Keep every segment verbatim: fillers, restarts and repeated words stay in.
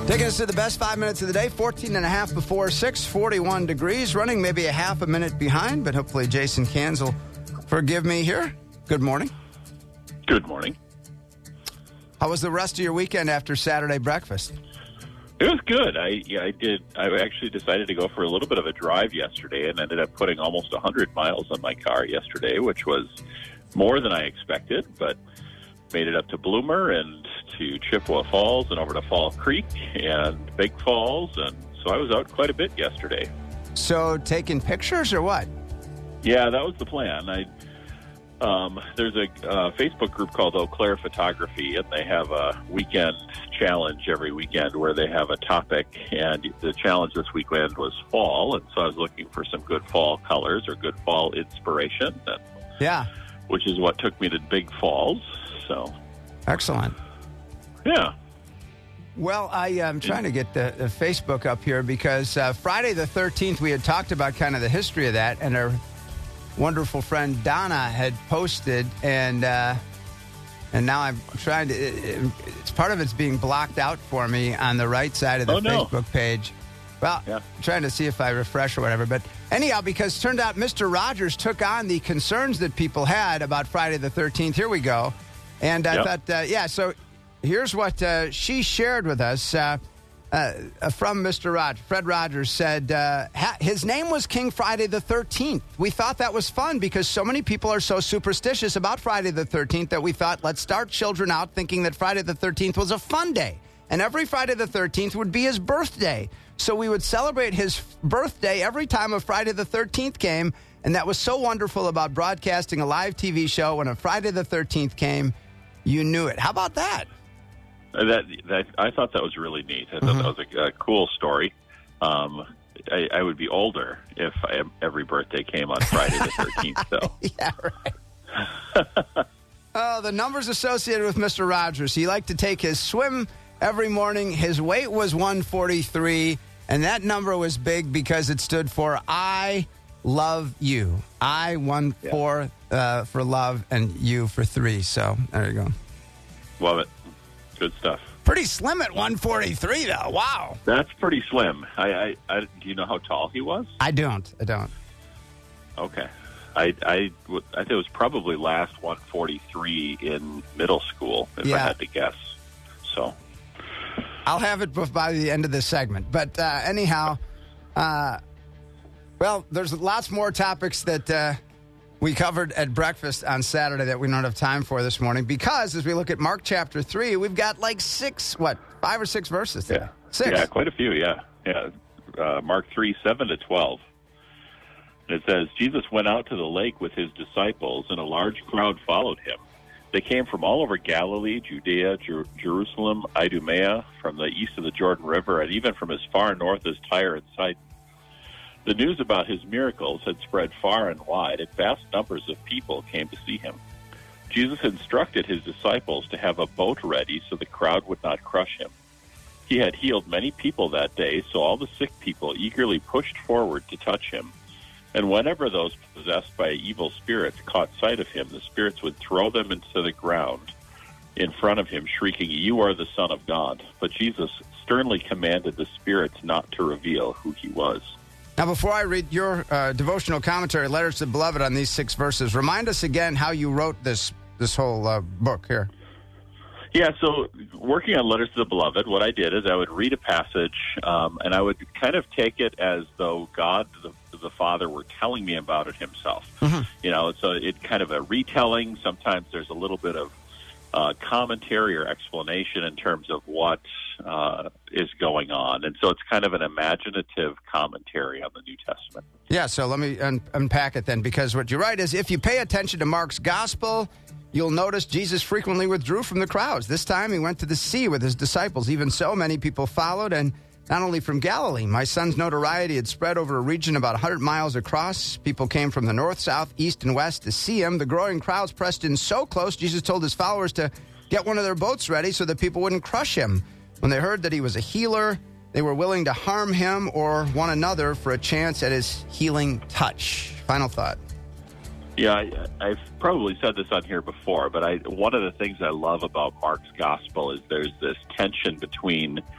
Taking us to the best five minutes of the day, fourteen and a half before six, forty-one degrees, running maybe a half a minute behind, but hopefully Jason Cans will forgive me here. Good morning. Good morning. How was the rest of your weekend after Saturday breakfast? It was good. I yeah, I did. I actually decided to go for a little bit of a drive yesterday and ended up putting almost one hundred miles on my car yesterday, which was more than I expected, but made it up to Bloomer and to Chippewa Falls and over to Fall Creek and Big Falls, and so I was out quite a bit yesterday. So taking pictures or what? Yeah, that was the plan. I um, there's a uh, Facebook group called Eau Claire Photography, and they have a weekend challenge every weekend where they have a topic, and the challenge this weekend was fall, and so I was looking for some good fall colors or good fall inspiration. And, yeah. Which is what took me to Big Falls. So, excellent. Yeah. Well, I am trying to get the, the Facebook up here because uh, Friday the thirteenth, we had talked about kind of the history of that, and our wonderful friend Donna had posted, and uh, and now I'm trying to, it, it's part of it's being blocked out for me on the right side of the oh, no. Facebook page. Well, yeah. I'm trying to see if I refresh or whatever. But anyhow, because it turned out Mister Rogers took on the concerns that people had about Friday the thirteenth. Here we go. And I yep. thought, uh, yeah, so here's what uh, she shared with us uh, uh, from Mister Rogers. Fred Rogers said uh, ha- his name was King Friday the thirteenth. We thought that was fun because so many people are so superstitious about Friday the thirteenth that we thought, let's start children out thinking that Friday the thirteenth was a fun day. And every Friday the thirteenth would be his birthday. So we would celebrate his birthday every time a Friday the thirteenth came. And that was so wonderful about broadcasting a live T V show. When a Friday the thirteenth came, you knew it. How about that? That, that I thought that was really neat. I thought Mm-hmm. that was a, a cool story. Um, I, I would be older if I, every birthday came on Friday the thirteenth. So yeah, right. Oh, the numbers associated with Mister Rogers. He liked to take his swim every morning. His weight was one forty-three, and that number was big because it stood for I love you. I one yeah. four uh, for love and you for three. So there you go. Love it. Good stuff. Pretty slim at one forty-three, though. Wow. That's pretty slim. I, I, I do you know how tall he was? I don't. I don't. Okay. I, I, would- I think it was probably last one forty-three in middle school, if Yeah. I had to guess. So, I'll have it by the end of this segment. But uh, anyhow, uh, well, there's lots more topics that uh, we covered at breakfast on Saturday that we don't have time for this morning because as we look at Mark chapter three, we've got like six, what, five or six verses yeah. there? Six. Yeah, quite a few, yeah. Yeah. Uh, Mark three, seven to twelve. And it says, Jesus went out to the lake with his disciples, and a large crowd followed him. They came from all over Galilee, Judea, Jer- Jerusalem, Idumea, from the east of the Jordan River, and even from as far north as Tyre and Sidon. The news about his miracles had spread far and wide, and vast numbers of people came to see him. Jesus instructed his disciples to have a boat ready so the crowd would not crush him. He had healed many people that day, so all the sick people eagerly pushed forward to touch him. And whenever those possessed by evil spirits caught sight of him, the spirits would throw them into the ground in front of him, shrieking, "You are the Son of God." But Jesus sternly commanded the spirits not to reveal who he was. Now, before I read your uh, devotional commentary, Letters to the Beloved, on these six verses, remind us again how you wrote this this whole uh, book here. Yeah, so working on Letters to the Beloved, what I did is I would read a passage, um, and I would kind of take it as though God, the, the Father, were telling me about it himself. Mm-hmm. You know, so it's kind of a retelling. Sometimes there's a little bit of uh, commentary or explanation in terms of what uh, is going on. And so it's kind of an imaginative commentary on the New Testament. Yeah, so let me un- unpack it then, because what you write is, if you pay attention to Mark's gospel, you'll notice Jesus frequently withdrew from the crowds. This time he went to the sea with his disciples. Even so, many people followed, and not only from Galilee. My son's notoriety had spread over a region about one hundred miles across. People came from the north, south, east, and west to see him. The growing crowds pressed in so close, Jesus told his followers to get one of their boats ready so that people wouldn't crush him. When they heard that he was a healer, they were willing to harm him or one another for a chance at his healing touch. Final thought. Yeah, I, I've probably said this on here before, but I, one of the things I love about Mark's gospel is there's this tension between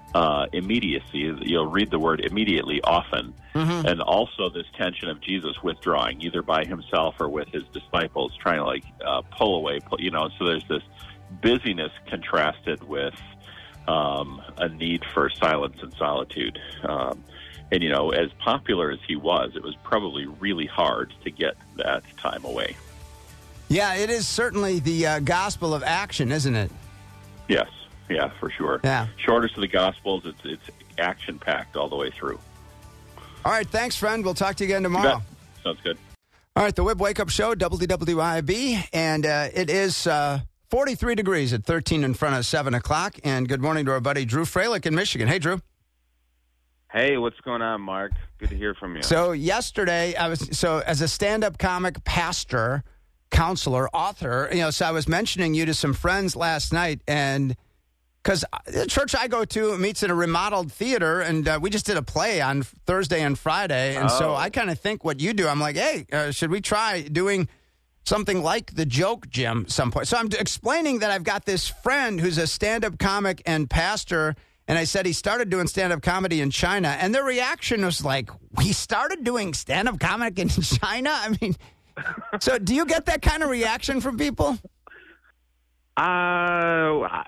uh, immediacy. You'll read the word immediately often. Mm-hmm. And also this tension of Jesus withdrawing, either by himself or with his disciples, trying to like uh, pull away, pull, you know, so there's this busyness contrasted with um, a need for silence and solitude. Um, and, you know, as popular as he was, it was probably really hard to get that time away. Yeah, it is certainly the uh, gospel of action, isn't it? Yes, yeah, for sure. Yeah. Shortest of the Gospels, it's it's action-packed all the way through. All right, thanks, friend. We'll talk to you again tomorrow. Sounds good. All right, the Wib Wake Up Show, W W I B, and uh, it is uh, forty-three degrees at thirteen in front of seven o'clock. And good morning to our buddy Drew Froelich in Michigan. Hey, Drew. Hey, what's going on, Mark? Good to hear from you. So yesterday, I was so as a stand-up comic, pastor, counselor, author, you know, so I was mentioning you to some friends last night, and because the church I go to meets in a remodeled theater, and uh, we just did a play on Thursday and Friday, and oh. so I kind of think what you do. I'm like, hey, uh, should we try doing something like the Joke Gym some point? So I'm explaining that I've got this friend who's a stand-up comic and pastor, and I said he started doing stand-up comedy in China, and their reaction was like, we started doing stand-up comic in China? I mean... So do you get that kind of reaction from people? Uh, I,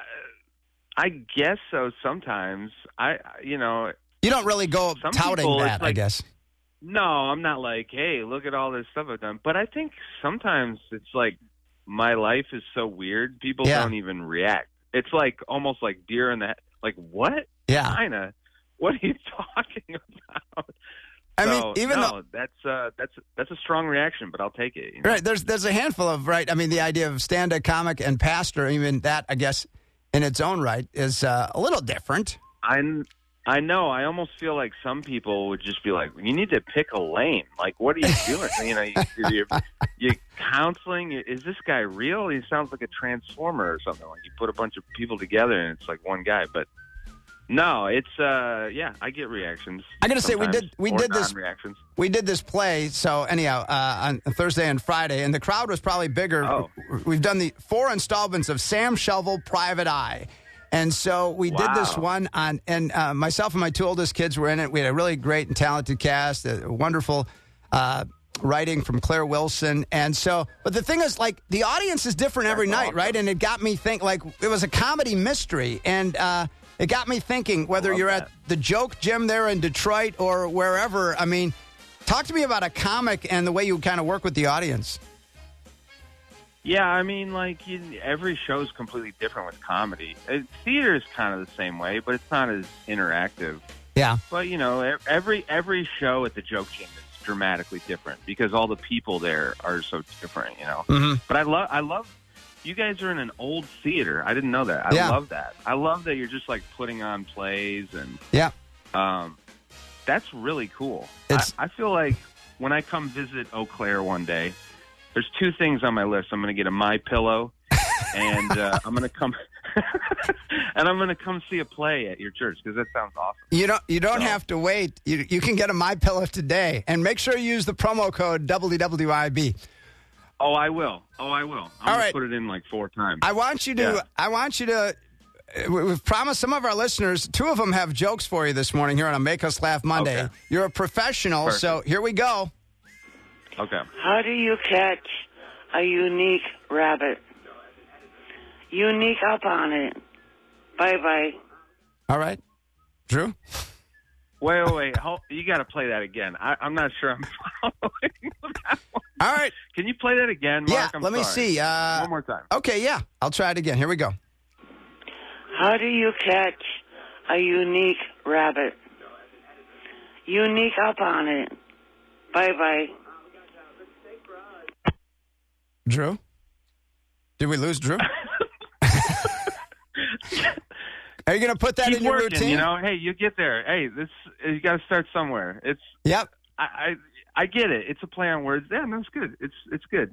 I guess so sometimes. I, you know. You don't really go touting people, that, like, I guess. No, I'm not like, hey, look at all this stuff I've done. But I think sometimes it's like my life is so weird, people yeah. don't even react. It's like almost like deer in the head. Like, what? Yeah. China? What are you talking about? I so, mean, even no, though that's uh, that's that's a strong reaction, but I'll take it. You know? Right? There's there's a handful of right. I mean, the idea of stand-up comic and pastor, even that, I guess, in its own right, is uh, a little different. I I know. I almost feel like some people would just be like, "You need to pick a lane. Like, what are you doing? you know, you, you're, you're counseling. Is this guy real? He sounds like a transformer or something. Like you put a bunch of people together and it's like one guy, but." No, it's uh, yeah. I get reactions. I gotta say, we did we did this reactions. We did this play. So anyhow, uh, on Thursday and Friday, and the crowd was probably bigger. Oh. We've done the four installments of Sam Shovel, Private Eye, and so we wow. did this one on. And uh, myself and my two oldest kids were in it. We had a really great and talented cast, a wonderful uh, writing from Claire Wilson, and so. But the thing is, like, the audience is different every That's night, awesome. right? And it got me think like it was a comedy mystery, and. Uh, It got me thinking, whether you're that. at the Joke Gym there in Detroit or wherever, I mean, talk to me about a comic and the way you kind of work with the audience. Yeah, I mean, like, you, every show is completely different with comedy. Uh, theater is kind of the same way, but it's not as interactive. Yeah. But, you know, every every show at the Joke Gym is dramatically different because all the people there are so different, you know. Mm-hmm. But I love, I love... You guys are in an old theater. I didn't know that. I yeah. love that. I love that you're just like putting on plays and yeah, um, that's really cool. I, I feel like when I come visit Eau Claire one day, there's two things on my list. I'm going to get a My Pillow, and uh, I'm going to come and I'm going to come see a play at your church because that sounds awesome. You don't you don't so. have to wait. You you can get a My Pillow today, and make sure you use the promo code W W I B. Oh, I will. Oh, I will. I'm going right. to put it in like four times. I want you to, yeah. I want you to, we've promised some of our listeners, two of them have jokes for you this morning here on a Make Us Laugh Monday. Okay. You're a professional, Perfect. So here we go. Okay. How do you catch a unique rabbit? Unique up on it. Bye-bye. All right. Drew? Wait, wait, wait. Hold, you got to play that again. I, I'm not sure I'm following that one. All right. Can you play that again, Mark? Yeah, I'm let sorry. me see. Uh, One more time. Okay, yeah. I'll try it again. Here we go. How do you catch a unique rabbit? Unique up on it. Bye-bye. Drew? Did we lose Drew? Are you going to put that Keep in your working, routine? You know, hey, you get there. Hey, this you got to start somewhere. It's Yep. I, I I get it. It's a play on words. Yeah, no, it's good. It's it's good.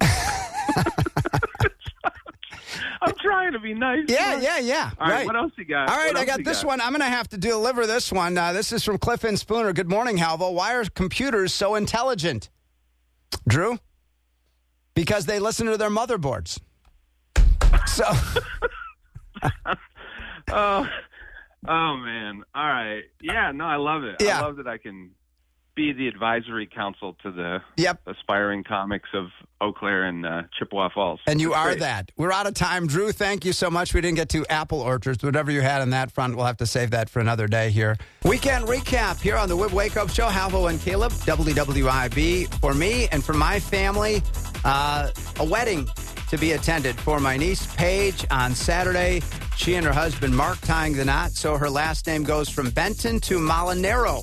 I'm trying to be nice. Yeah, yeah, yeah. All right, right. what else you got? All right, what I got this got? one. I'm going to have to deliver this one. Uh, this is from Cliff and Spooner. Good morning, Halvo. Why are computers so intelligent? Drew? Because they listen to their motherboards. So... Oh, Oh, man. All right. Yeah, no, I love it. Yeah. I love that I can be the advisory council to the Yep. aspiring comics of Eau Claire and uh, Chippewa Falls. And you That's are great. that. We're out of time. Drew, thank you so much. We didn't get to apple orchards. Whatever you had on that front, we'll have to save that for another day here. Weekend recap here on the Wib Wake Up Show. Halvo and Caleb, W W I B. For me and for my family, uh, a wedding to be attended for my niece, Paige, on Saturday. She and her husband, Mark, tying the knot. So her last name goes from Benton to Molinaro.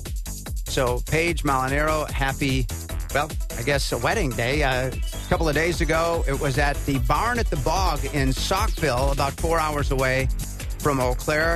So Paige Molinaro, happy, well, I guess a wedding day. Uh, a couple of days ago, it was at the Barn at the Bog in Saukville, about four hours away from Eau Claire.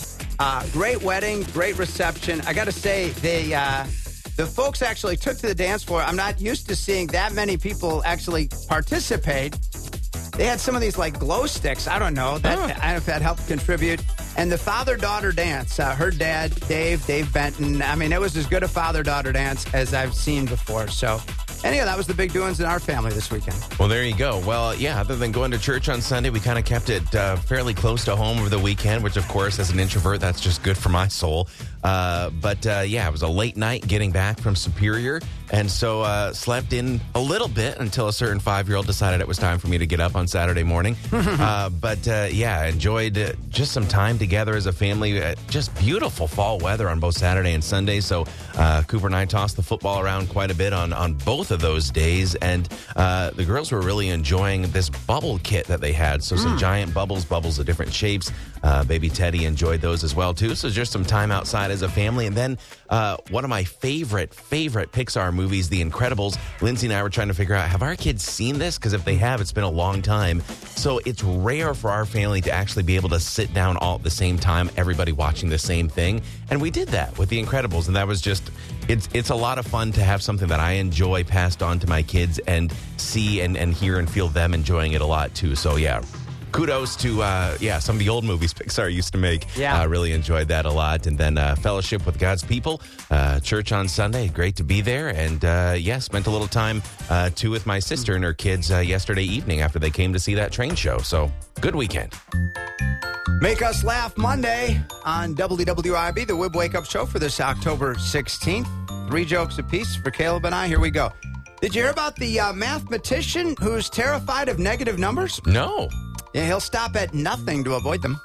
Uh, great wedding, great reception. I got to say, they, uh, the folks actually took to the dance floor. I'm not used to seeing that many people actually participate. They had some of these like glow sticks. I don't know. That, I don't know if that helped contribute. And the father-daughter dance, uh, her dad, Dave, Dave Benton. I mean, it was as good a father-daughter dance as I've seen before. So, anyhow, that was the big doings in our family this weekend. Well, there you go. Well, yeah, other than going to church on Sunday, we kind of kept it uh, fairly close to home over the weekend, which, of course, as an introvert, that's just good for my soul. Uh, but, uh, yeah, it was a late night getting back from Superior. And so uh, slept in a little bit until a certain five-year-old decided it was time for me to get up on Saturday morning. uh, but, uh, yeah, enjoyed uh, just some time together as a family. Uh, just beautiful fall weather on both Saturday and Sunday. So uh, Cooper and I tossed the football around quite a bit on, on both of those days. And uh, the girls were really enjoying this bubble kit that they had. So some mm. giant bubbles, bubbles of different shapes. Uh, baby Teddy enjoyed those as well, too. So just some time outside as a family. And then uh, one of my favorite, favorite Pixar movies, The Incredibles. Lindsay and I were trying to figure out, have our kids seen this? Because if they have, it's been a long time. So it's rare for our family to actually be able to sit down all at the same time, everybody watching the same thing. And we did that with The Incredibles. And that was just, it's it's a lot of fun to have something that I enjoy passed on to my kids and see and, and hear and feel them enjoying it a lot, too. So, yeah. Kudos to, uh, yeah, some of the old movies Pixar used to make. Yeah. I uh, really enjoyed that a lot. And then uh, Fellowship with God's People, uh, church on Sunday. Great to be there. And, uh, yeah, spent a little time, uh, too, with my sister and her kids uh, yesterday evening after they came to see that train show. So, good weekend. Make Us Laugh Monday on W W I B, the Wib Wake Up Show for this October sixteenth. Three jokes apiece for Caleb and I. Here we go. Did you hear about the uh, mathematician who's terrified of negative numbers? No. Yeah, he'll stop at nothing to avoid them.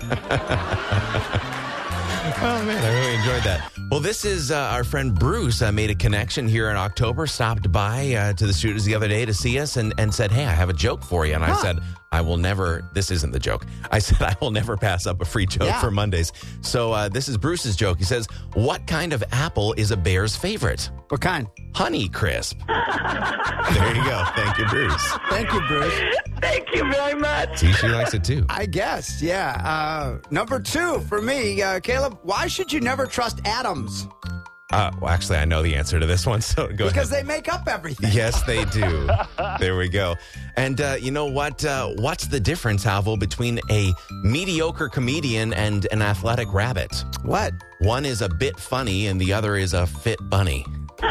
Oh, man, I really enjoyed that. Well, this is uh, our friend Bruce uh, made a connection here in October, stopped by uh, to the studios the other day to see us and, and said, hey, I have a joke for you. And I huh. said, I will never, this isn't the joke. I said, I will never pass up a free joke yeah. for Mondays. So uh, this is Bruce's joke. He says, what kind of apple is a bear's favorite? What kind? Honey Crisp. There you go. Thank you, Bruce. Thank you, Bruce. Thank you very much. See, she likes it too. I guess, yeah. Uh, number two for me, uh, Caleb, why should you never trust atoms? Uh, well, actually, I know the answer to this one, so go ahead. Because they make up everything. Yes, they do. There we go. And uh, you know what? Uh, what's the difference, Halvo, between a mediocre comedian and an athletic rabbit? What? One is a bit funny and the other is a fit bunny.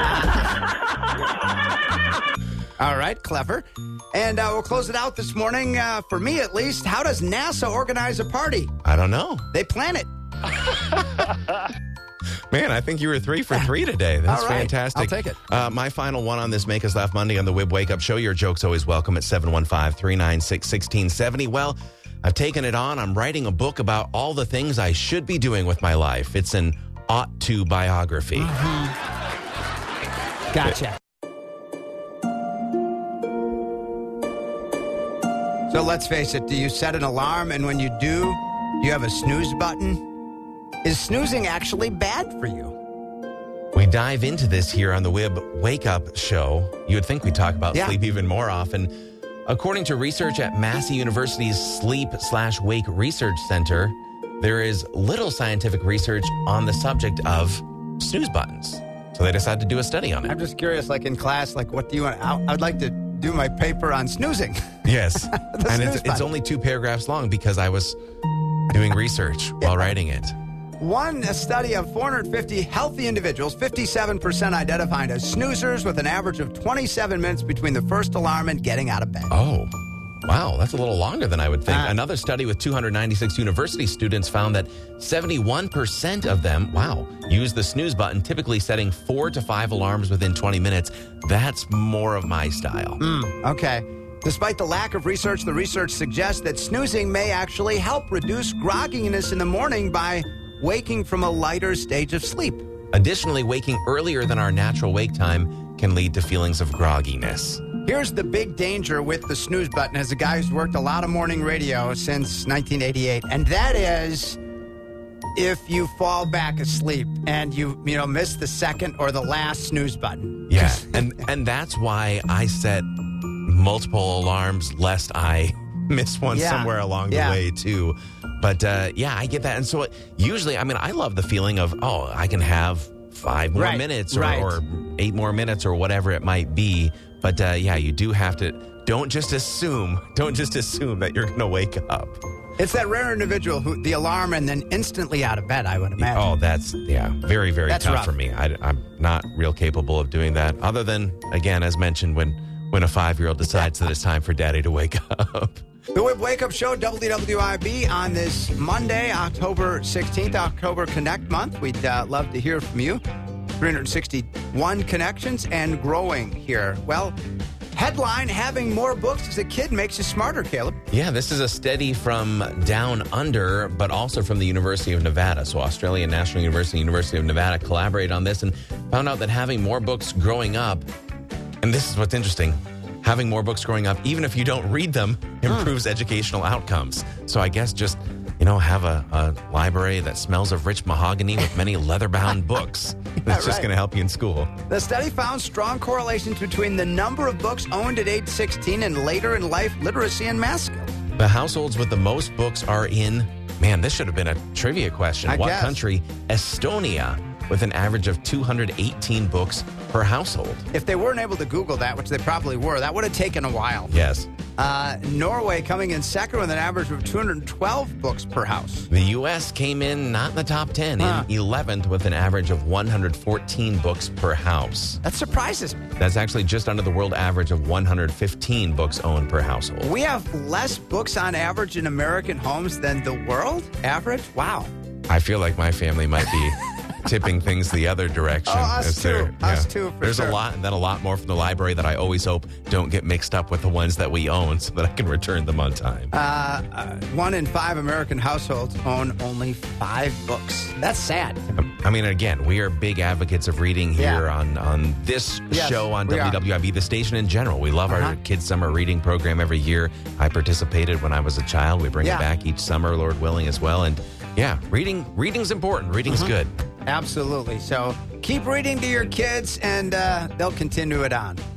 All right, clever. And uh, we'll close it out this morning, uh, for me at least. How does NASA organize a party? I don't know. They plan it. Man, I think you were three for three today. That's All right. fantastic. I'll take it. Uh, my final one on this Make Us Laugh Monday on the Wib Wake Up Show. Your joke's always welcome at seven one five, three nine six, one six seven zero. Well, I've taken it on. I'm writing a book about all the things I should be doing with my life. It's an ought-to biography. Mm-hmm. Gotcha. So let's face it, do you set an alarm, and when you do, do you have a snooze button? Is snoozing actually bad for you? We dive into this here on the Wib Wake Up Show. You would think we talk about Yeah. sleep even more often. According to research at Massey University's Sleep slash Wake Research Center, there is little scientific research on the subject of snooze buttons. So they decided to do a study on it. I'm just curious, like in class, like what do you want? I- I'd like to do my paper on snoozing. Yes. The And snooze it's, it's button. only two paragraphs long because I was doing research while writing it. One a study of four hundred fifty healthy individuals, fifty-seven percent identified as snoozers with an average of twenty-seven minutes between the first alarm and getting out of bed. Oh. Wow, that's a little longer than I would think. Ah. Another study with two hundred ninety-six university students found that seventy-one percent of them, wow, use the snooze button, typically setting four to five alarms within twenty minutes. That's more of my style. Mm, okay. Despite the lack of research, the research suggests that snoozing may actually help reduce grogginess in the morning by waking from a lighter stage of sleep. Additionally, waking earlier than our natural wake time can lead to feelings of grogginess. Here's the big danger with the snooze button as a guy who's worked a lot of morning radio since nineteen eighty-eight, and that is if you fall back asleep and you, you know, miss the second or the last snooze button. Yeah, and, and that's why I set multiple alarms lest I miss one Yeah. somewhere along the Yeah. way, too. But, uh, yeah, I get that. And so usually, I mean, I love the feeling of, oh, I can have five more Right, minutes or, right. or eight more minutes or whatever it might be. But, uh, yeah, you do have to, don't just assume, don't just assume that you're going to wake up. It's that rare individual who the alarm and then instantly out of bed, I would imagine. Oh, that's, yeah, very, very That's tough rough. for me. I, I'm not real capable of doing that. Other than, again, as mentioned, when, when a five-year-old decides that it's time for daddy to wake up. The Whip Wake Up Show, W W I B, on this Monday, October sixteenth, October Connect Month. We'd uh, love to hear from you. three hundred sixty-one connections and growing here. Well, headline, having more books as a kid makes you smarter, Caleb. Yeah, this is a study from Down Under, but also from the University of Nevada. So Australian National University, University of Nevada collaborated on this and found out that having more books growing up, and this is what's interesting, having more books growing up, even if you don't read them, improves educational outcomes. So I guess just, you know, have a, a library that smells of rich mahogany with many leather-bound books. That's just right. going to help you in school. The study found strong correlations between the number of books owned at age sixteen and later in life literacy and math skills. The households with the most books are in, man, this should have been a trivia question. I What guess. country? Estonia, with an average of two hundred eighteen books per household. If they weren't able to Google that, which they probably were, that would have taken a while. Yes. Uh, Norway coming in second with an average of two hundred twelve books per house. The U S came in not in the top ten, Huh. in eleventh with an average of one hundred fourteen books per house. That surprises me. That's actually just under the world average of one hundred fifteen books owned per household. We have less books on average in American homes than the world average? Wow. I feel like my family might be tipping things the other direction. Oh, us Is there- too. Us too, for There's sure. a lot, and then a lot more from the library that I always hope don't get mixed up with the ones that we own so that I can return them on time. Uh, uh, one in five American households own only five books. That's sad. I mean, again, we are big advocates of reading here Yeah. on, on this Yes, show on we are. W W I B, the station in general. We love Uh-huh. our kids' summer reading program every year. I participated when I was a child. We bring Yeah. it back each summer, Lord willing, as well. And yeah, reading reading's important. Reading's Uh-huh. good. Absolutely. So keep reading to your kids, and uh, they'll continue it on.